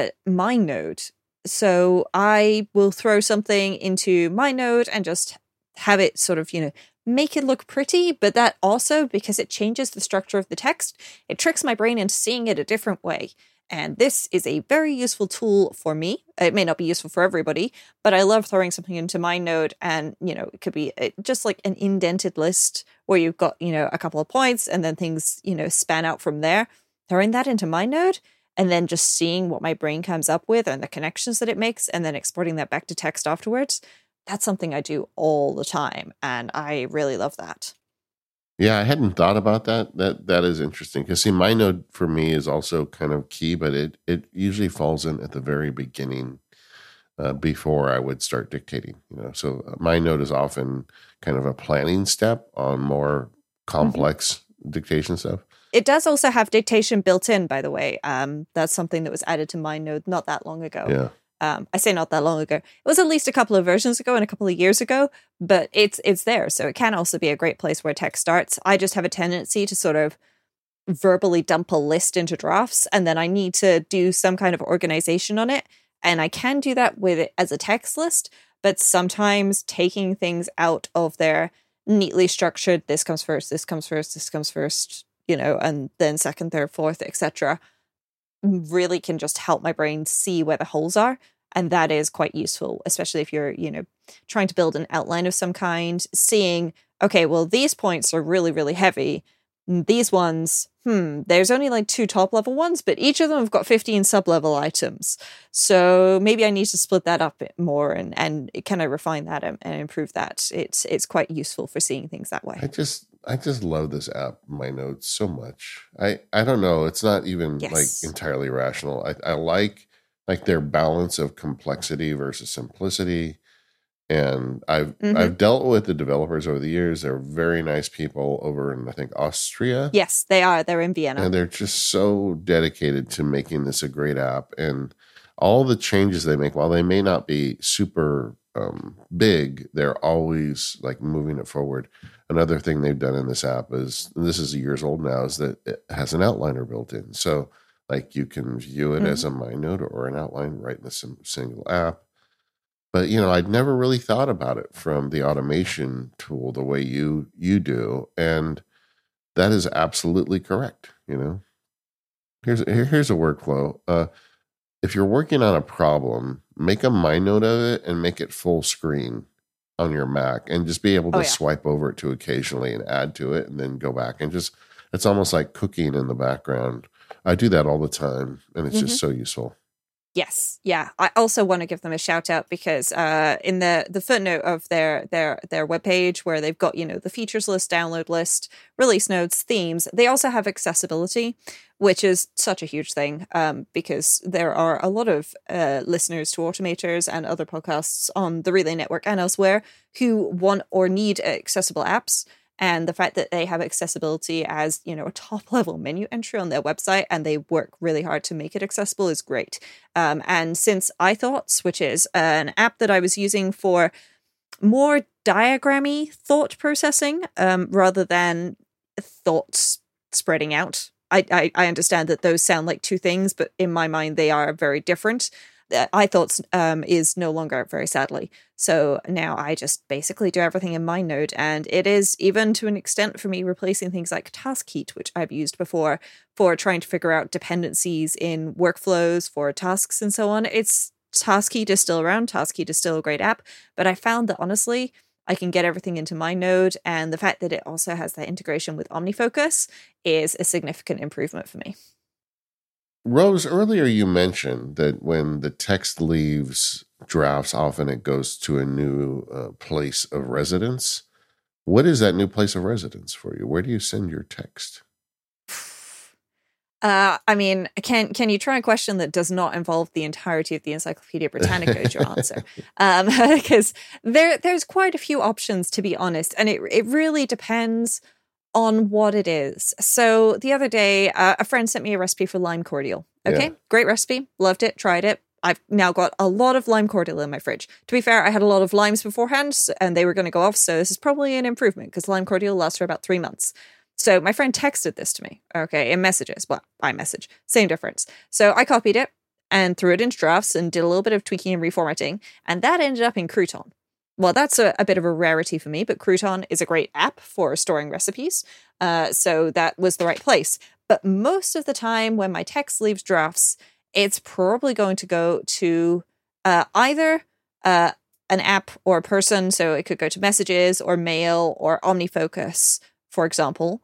MindNode. So I will throw something into MindNode and just have it sort of, make it look pretty, but that also, because it changes the structure of the text, it tricks my brain into seeing it a different way. And this is a very useful tool for me. It may not be useful for everybody, but I love throwing something into MindNode, and, it could be just like an indented list where you've got, a couple of points and then things, span out from there. Throwing that into MindNode and then just seeing what my brain comes up with and the connections that it makes and then exporting that back to text afterwards. That's something I do all the time, and I really love that. Yeah, I hadn't thought about that. That is interesting because see, MindNode for me is also kind of key, but it usually falls in at the very beginning before I would start dictating. So MindNode is often kind of a planning step on more complex dictation stuff. It does also have dictation built in, by the way. That's something that was added to MindNode not that long ago. Yeah. I say not that long ago. It was at least a couple of versions ago and a couple of years ago, but it's there. So it can also be a great place where text starts. I just have a tendency to sort of verbally dump a list into drafts, and then I need to do some kind of organization on it. And I can do that with it as a text list, but sometimes taking things out of their neatly structured, this comes first, this comes first, this comes first, and then second, third, fourth, etc., really can just help my brain see where the holes are. And that is quite useful, especially if you're, trying to build an outline of some kind, seeing, okay, well, these points are really, really heavy. These ones, there's only like 2 top level ones, but each of them have got 15 sub level items. So maybe I need to split that up a bit more and kind of refine that and improve that. It's quite useful for seeing things that way. I just love this app, MindNode, so much. I don't know. It's not even like entirely rational. I like their balance of complexity versus simplicity. And I've dealt with the developers over the years. They're very nice people over in, I think, Austria. Yes, they are. They're in Vienna. And they're just so dedicated to making this a great app. And all the changes they make, while they may not be super big, they're always like moving it forward. Another thing they've done in this app is, and this is years old now, is that it has an outliner built in. So like you can view it as a MindNode or an outline right in the single app. But, I'd never really thought about it from the automation tool the way you do. And that is absolutely correct. Here's a workflow. If you're working on a problem, make a MindNode of it and make it full screen on your Mac and just be able to swipe over it to occasionally and add to it and then go back and just, it's almost like cooking in the background. I do that all the time and it's just so useful. Yes. Yeah. I also want to give them a shout out because in the footnote of their webpage where they've got, the features list, download list, release notes, themes, they also have accessibility, which is such a huge thing because there are a lot of listeners to Automators and other podcasts on the Relay Network and elsewhere who want or need accessible apps. And the fact that they have accessibility as, a top level menu entry on their website and they work really hard to make it accessible is great. And since iThoughts, which is an app that I was using for more diagrammy thought processing rather than thoughts spreading out, I understand that those sound like two things, but in my mind, they are very different. iThoughts is no longer, very sadly. So now I just basically do everything in MindNode, and it is, even to an extent for me, replacing things like TaskHeat, which I've used before for trying to figure out dependencies in workflows for tasks and so on. TaskHeat is still around. TaskHeat is still a great app, but I found that honestly, I can get everything into MindNode, and the fact that it also has that integration with OmniFocus is a significant improvement for me. Rose, earlier you mentioned that when the text leaves drafts, often it goes to a new place of residence. What is that new place of residence for you? Where do you send your text? I mean, can you try a question that does not involve the entirety of the Encyclopedia Britannica as your answer? Because there's quite a few options, to be honest, and it really depends on what it is. So the other day, a friend sent me a recipe for lime cordial. Okay, Yeah. great recipe, loved it, tried it. I've now got a lot of lime cordial in my fridge. To be fair, I had a lot of limes beforehand, and they were going to go off, so this is probably an improvement because lime cordial lasts for about 3 months. So my friend texted this to me, okay, in messages. Well, iMessage, same difference. So I copied it and threw it into drafts and did a little bit of tweaking and reformatting, and that ended up in Crouton. Well, that's a bit of a rarity for me, but Crouton is a great app for storing recipes, so that was the right place. But most of the time when my text leaves drafts, it's probably going to go to either an app or a person, so it could go to messages or mail or OmniFocus, for example,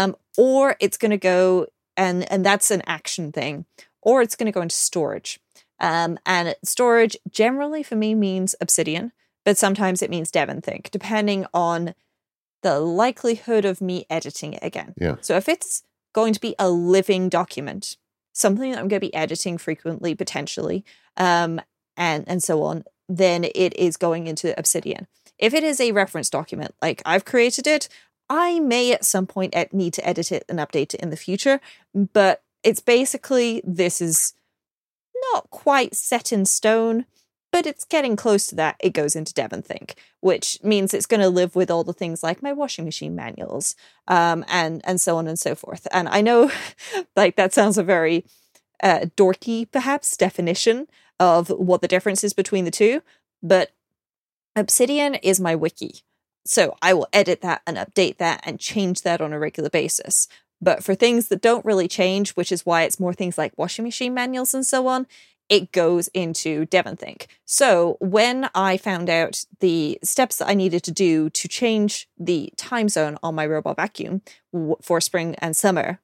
or it's going to go, and that's an action thing, or it's going to go into storage. And storage generally for me means Obsidian, but sometimes it means DevonThink, depending on the likelihood of me editing it again. Yeah. So if it's going to be a living document, something that I'm going to be editing frequently, potentially, and so on, then it is going into Obsidian. If it is a reference document, like I've created it, I may at some point need to edit it and update it in the future, but it's basically, this is not quite set in stone, but it's getting close to that. It goes into DevonThink, which means it's going to live with all the things like my washing machine manuals, and so on and so forth. And I know, like, that sounds a very dorky, perhaps, definition of what the difference is between the two, but Obsidian is my wiki. So I will edit that and update that and change that on a regular basis. But for things that don't really change, which is why it's more things like washing machine manuals and so on, it goes into DevonThink. So when I found out the steps that I needed to do to change the time zone on my robot vacuum for spring and summer,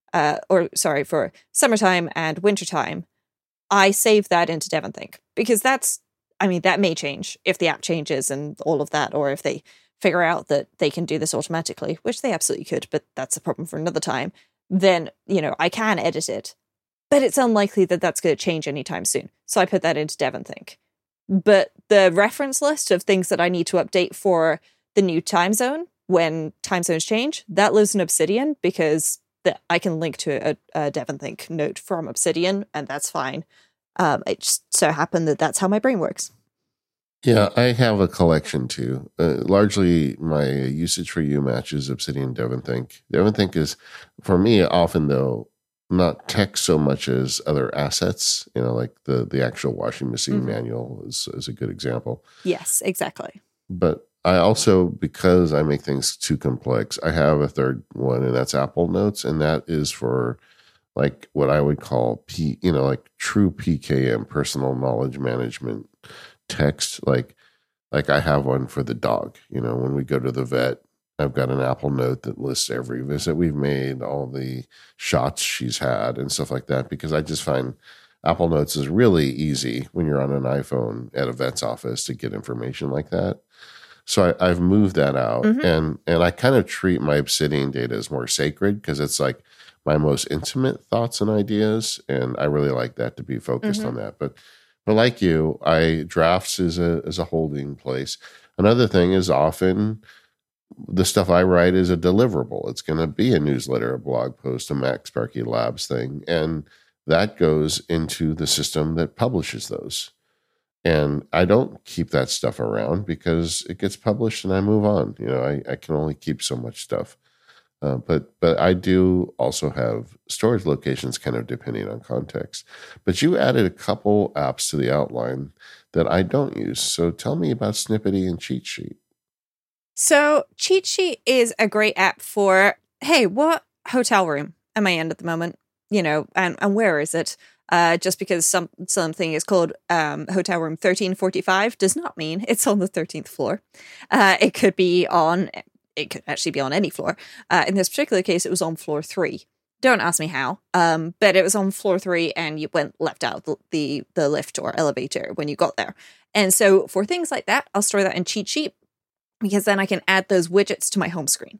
for summertime and wintertime, I saved that into DevonThink because that may change if the app changes and all of that, or if they figure out that they can do this automatically, which they absolutely could, but that's a problem for another time. Then, I can edit it, but it's unlikely that that's going to change anytime soon. So I put that into DevonThink. But the reference list of things that I need to update for the new time zone, when time zones change, that lives in Obsidian because I can link to a DevonThink note from Obsidian, and that's fine. It just so happened that that's how my brain works. Yeah, I have a collection too. Largely, my usage for you matches Obsidian DevonThink. DevonThink is, for me, often though, not text so much as other assets. Like the actual washing machine manual is a good example. Yes, exactly. But I also, because I make things too complex, I have a third one, and that's Apple Notes, and that is for like what I would call like true PKM, personal knowledge management text. Like I have one for the dog. When we go to the vet, I've got an Apple Note that lists every visit we've made, all the shots she's had and stuff like that, because I just find Apple Notes is really easy when you're on an iPhone at a vet's office to get information like that. So I've moved that out, and I kind of treat my Obsidian data as more sacred because it's like my most intimate thoughts and ideas, and I really like that to be focused on that. But like you, drafts is a holding place. Another thing is often the stuff I write is a deliverable. It's going to be a newsletter, a blog post, a MacSparky Labs thing, and that goes into the system that publishes those. And I don't keep that stuff around because it gets published and I move on. I can only keep so much stuff. But I do also have storage locations kind of depending on context. But you added a couple apps to the outline that I don't use. So tell me about Snippety and Cheat Sheet. So Cheat Sheet is a great app for, hey, what hotel room am I in at the moment? And where is it? Just because something is called hotel room 1345 does not mean it's on the 13th floor. It could actually be on any floor. In this particular case, it was on floor 3. Don't ask me how, but it was on floor 3 and you went left out the lift or elevator when you got there. And so for things like that, I'll store that in Cheat Sheet. because then I can add those widgets to my home screen.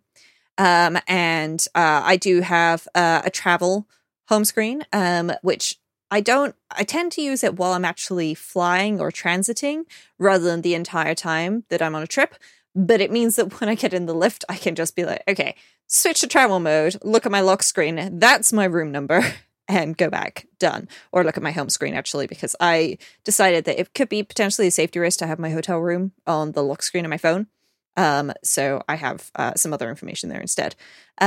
And I do have a travel home screen, which I tend to use it while I'm actually flying or transiting rather than the entire time that I'm on a trip. But it means that when I get in the lift, I can just be like, okay, switch to travel mode, look at my lock screen. That's my room number. And go back, done. Or look at my home screen, actually, because I decided that it could be potentially a safety risk to have my hotel room on the lock screen of my phone. So I have some other information there instead.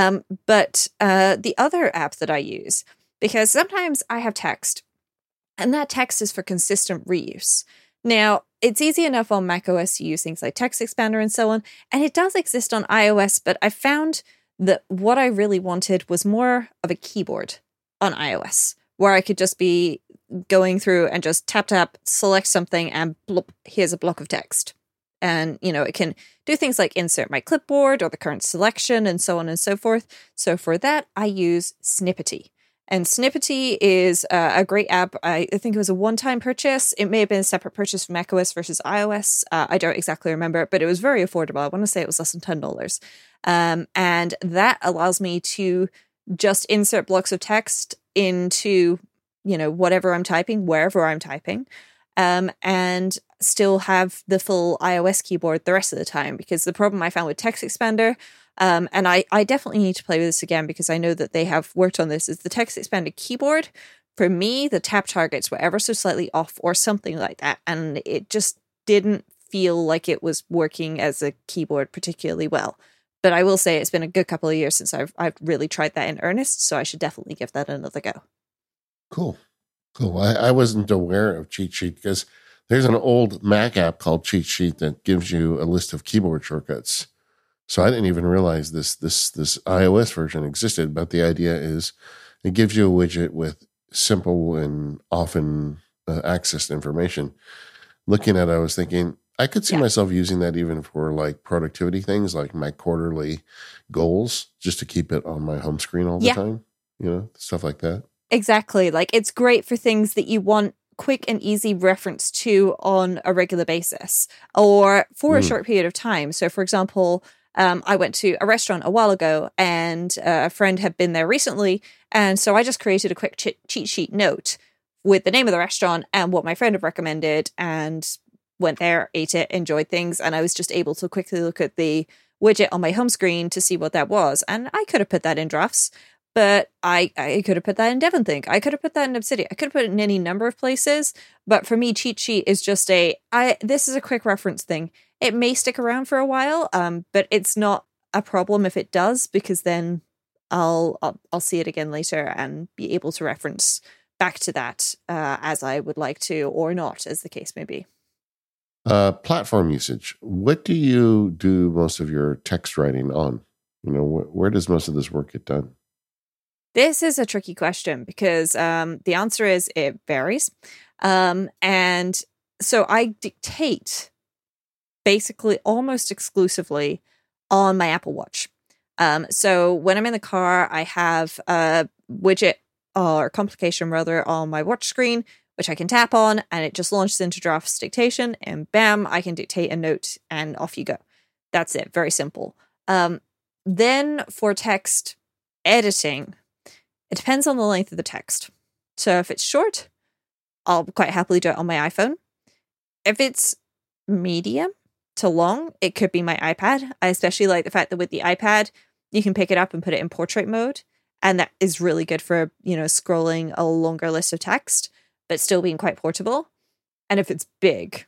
But the other app that I use, because sometimes I have text, and that text is for consistent reuse. Now, it's easy enough on macOS to use things like Text Expander and so on, and it does exist on iOS, but I found that what I really wanted was more of a keyboard on iOS, where I could just be going through and just tap, select something, and blop, here's a block of text. And, it can do things like insert my clipboard or the current selection and so on and so forth. So for that, I use Snippety. And Snippety is a great app. I think it was a one-time purchase. It may have been a separate purchase for macOS versus iOS. I don't exactly remember, but it was very affordable. I want to say it was less than $10. And that allows me to just insert blocks of text into, whatever I'm typing, wherever I'm typing, and still have the full iOS keyboard the rest of the time. Because the problem I found with Text Expander, and I definitely need to play with this again because I know that they have worked on this, is the Text Expander keyboard. For me, the tap targets were ever so slightly off or something like that. And it just didn't feel like it was working as a keyboard particularly well. But I will say it's been a good couple of years since I've really tried that in earnest, so I should definitely give that another go. Cool. I wasn't aware of Cheat Sheet because there's an old Mac app called Cheat Sheet that gives you a list of keyboard shortcuts. So I didn't even realize this iOS version existed, but the idea is it gives you a widget with simple and often accessed information. Looking at it, I was thinking, I could see myself using that even for like productivity things, like my quarterly goals, just to keep it on my home screen all the time, stuff like that. Exactly. Like it's great for things that you want quick and easy reference to on a regular basis or for a short period of time. So for example, I went to a restaurant a while ago and a friend had been there recently. And so I just created a quick cheat sheet note with the name of the restaurant and what my friend had recommended and went there, ate it, enjoyed things. And I was just able to quickly look at the widget on my home screen to see what that was. And I could have put that in Drafts, but I could have put that in DevonThink. I could have put that in Obsidian. I could have put it in any number of places. But for me, cheat sheet is just this is a quick reference thing. It may stick around for a while, but it's not a problem if it does, because then I'll see it again later and be able to reference back to that as I would like to, or not, as the case may be. Platform usage. What do you do most of your text writing on? Where does most of this work get done? This is a tricky question because the answer is it varies. And so I dictate basically almost exclusively on my Apple Watch. So when I'm in the car, I have a widget or complication rather on my watch screen, which I can tap on and it just launches into Drafts dictation and bam, I can dictate a note and off you go. That's it. Very simple. Then for text editing, it depends on the length of the text. So if it's short, I'll quite happily do it on my iPhone. If it's medium to long, it could be my iPad. I especially like the fact that with the iPad, you can pick it up and put it in portrait mode. And that is really good for, scrolling a longer list of text, but still being quite portable. And if it's big,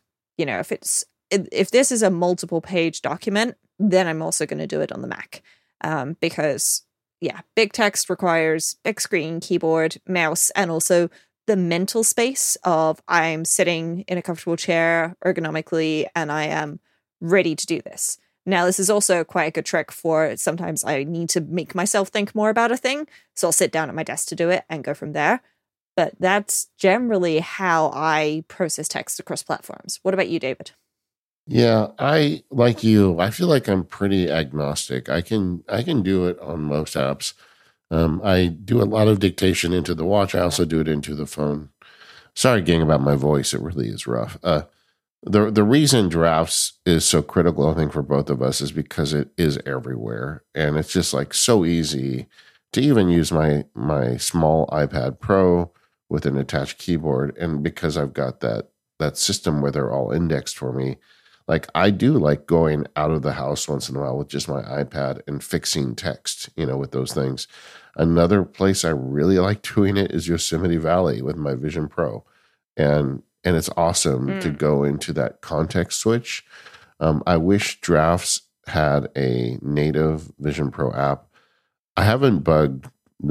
if this is a multiple page document, then I'm also going to do it on the Mac. Because big text requires big screen, keyboard, mouse, and also the mental space of I'm sitting in a comfortable chair ergonomically and I am ready to do this. Now, this is also quite a good trick for sometimes I need to make myself think more about a thing. So I'll sit down at my desk to do it and go from there. But that's generally how I process text across platforms. What about you, David? Yeah, I like you. I feel like I'm pretty agnostic. I can do it on most apps. I do a lot of dictation into the watch. I also do it into the phone. Sorry, gang, about my voice. It really is rough. The reason drafts is so critical, I think, for both of us is because it is everywhere, and it's just like so easy to even use my small iPad Pro with an attached keyboard, and because I've got that system where they're all indexed for me. Like I do like going out of the house once in a while with just my iPad and fixing text, with those things. Another place I really like doing it is Yosemite Valley with my Vision Pro. And it's awesome to go into that context switch. I wish Drafts had a native Vision Pro app. I haven't bugged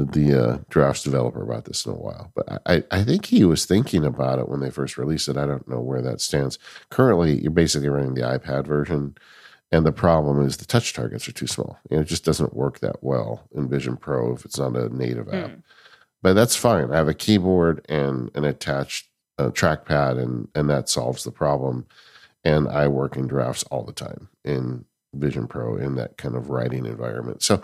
the Drafts developer about this in a while, but I think he was thinking about it when they first released it. I don't know where that stands. Currently, you're basically running the iPad version, and the problem is the touch targets are too small. It just doesn't work that well in Vision Pro if it's not a native app. But that's fine. I have a keyboard and an attached trackpad, and that solves the problem. And I work in Drafts all the time in Vision Pro in that kind of writing environment. So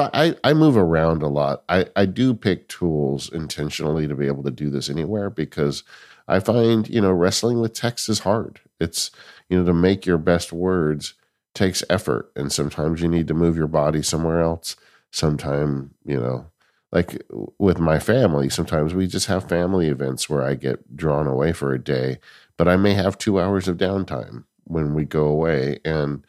I move around a lot. I do pick tools intentionally to be able to do this anywhere because I find, wrestling with text is hard. It's, to make your best words takes effort. And sometimes you need to move your body somewhere else. Sometimes, like with my family, sometimes we just have family events where I get drawn away for a day, but I may have 2 hours of downtime when we go away, and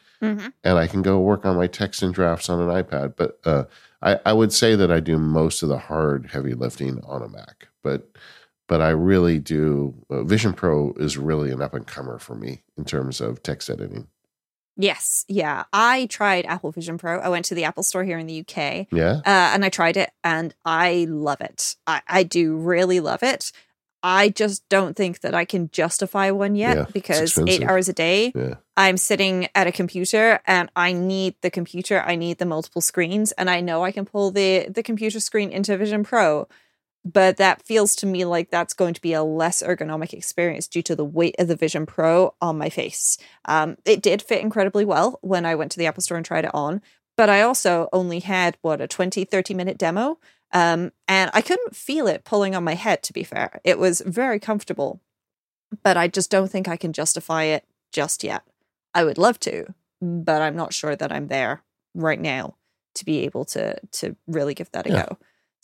I can go work on my text and drafts on an iPad. But I would say that I do most of the hard, heavy lifting on a Mac. But I really do. Vision Pro is really an up and comer for me in terms of text editing. Yes. Yeah. I tried Apple Vision Pro. I went to the Apple store here in the UK. Yeah. And I tried it and I love it. I do really love it. I just don't think that I can justify one yet because 8 hours a day, I'm sitting at a computer and I need the computer. I need the multiple screens, and I know I can pull the computer screen into Vision Pro. But that feels to me like that's going to be a less ergonomic experience due to the weight of the Vision Pro on my face. It did fit incredibly well when I went to the Apple store and tried it on. But I also only had, a 30-minute demo. And I couldn't feel it pulling on my head, to be fair. It was very comfortable. But I just don't think I can justify it just yet. I would love to, but I'm not sure that I'm there right now to be able to really give that a go.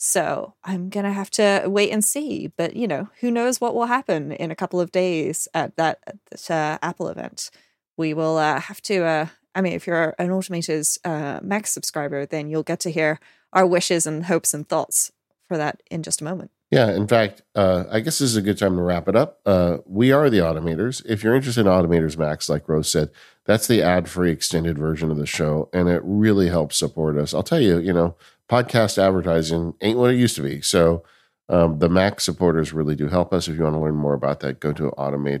So I'm going to have to wait and see. But, who knows what will happen in a couple of days at that Apple event. We will have to, if you're an Automators Max subscriber, then you'll get to hear our wishes and hopes and thoughts for that in just a moment. Yeah, in fact, I guess this is a good time to wrap it up. We are the Automators. If you're interested in Automators Max, like Rose said, that's the ad-free extended version of the show, and it really helps support us. I'll tell you, podcast advertising ain't what it used to be. So the Mac supporters really do help us. If you want to learn more about that, go to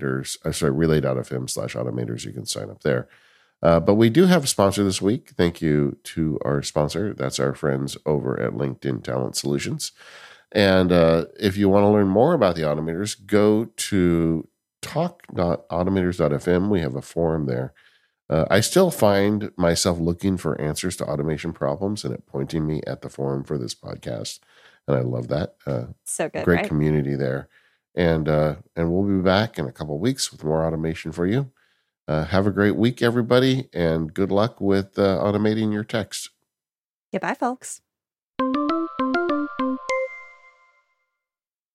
relay.fm/automators. You can sign up there. But we do have a sponsor this week. Thank you to our sponsor. That's our friends over at LinkedIn Talent Solutions. And if you want to learn more about the Automators, go to talk.automators.fm. We have a forum there. I still find myself looking for answers to automation problems and it pointing me at the forum for this podcast. And I love that. So good. Great community there. And we'll be back in a couple of weeks with more automation for you. Have a great week, everybody, and good luck with automating your text. Goodbye, folks.